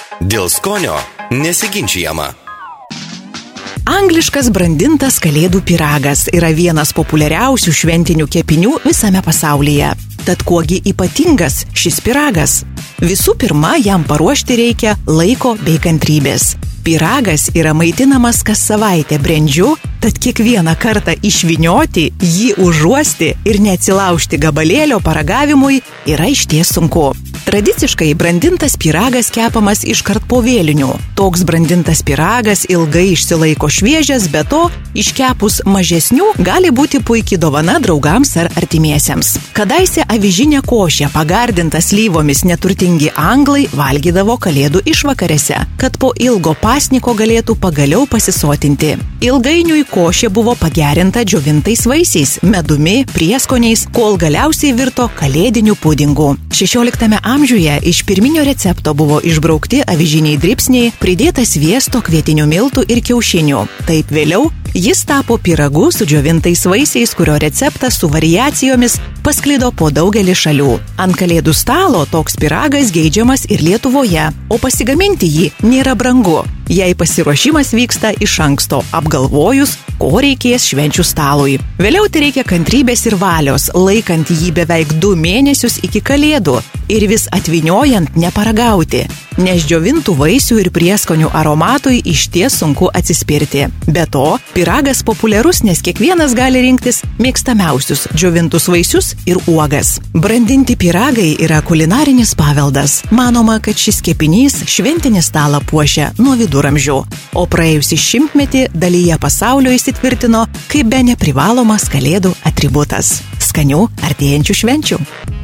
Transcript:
Dėl skonio nesiginčijama. Angliškas brandintas kalėdų pyragas yra vienas populiariausių šventinių kepinių visame pasaulyje. Tad kuogi ypatingas šis pyragas? Visų pirma, jam paruošti reikia laiko bei kantrybės. Pyragas yra maitinamas kas savaitę brendžiu, tad kiekvieną kartą išvynioti, jį užuosti ir neatsilaužti gabalėlio paragavimui yra išties sunku. Tradiciškai brandintas pyragas kepamas iškart po vėlinių. Toks brandintas pyragas ilgai išsilaiko šviežias, be to, iškepus mažesnių gali būti puikiai dovana draugams ar artimiesiems. Kadaise avižinė košė pagardinta slyvomis neturtingi anglai valgydavo kalėdų išvakarėse, kad po ilgo pasniko galėtų pagaliau pasisotinti. Ilgainiui košė buvo pagerinta džiovintais vaisiais, medumi, prieskoniais, kol galiausiai virto kalėdiniu pudingu. 16 amžiuje iš pirminio recepto buvo išbraukti avižiniai dribsniai, pridėta sviesto, kvietinių miltų ir kiaušinių. Taip vėliau jis tapo pyragu su džiovintais vaisiais, kurio receptas su variacijomis pasklido po daugelį šalių. Ant kalėdų stalo toks pyragas geidžiamas ir Lietuvoje, o pasigaminti jį nėra brangu, jei pasiruošimas vyksta iš anksto, apgalvojus, ko reikės švenčių stalui. Vėliau tai reikia kantrybės ir valios, laikant jį beveik 2 mėnesius iki kalėdų ir vis atvyniojant neparagauti, nes džiovintų vaisių ir prieskonių aromatui išties sunku atsispirti. Be to, pyragas populiarus, nes kiekvienas gali rinktis mėgstamiausius džiovintus vaisius ir uogas. Brandinti pyragai yra kulinarinis paveldas. Manoma, kad šis kepinys šventinį stalą puošia nuo viduramžių, o praėjusį šimtmetį dalyje pasaulio įsitvirtino kaip bene privalomas kalėdų atributas. Skanių artėjančių švenčių!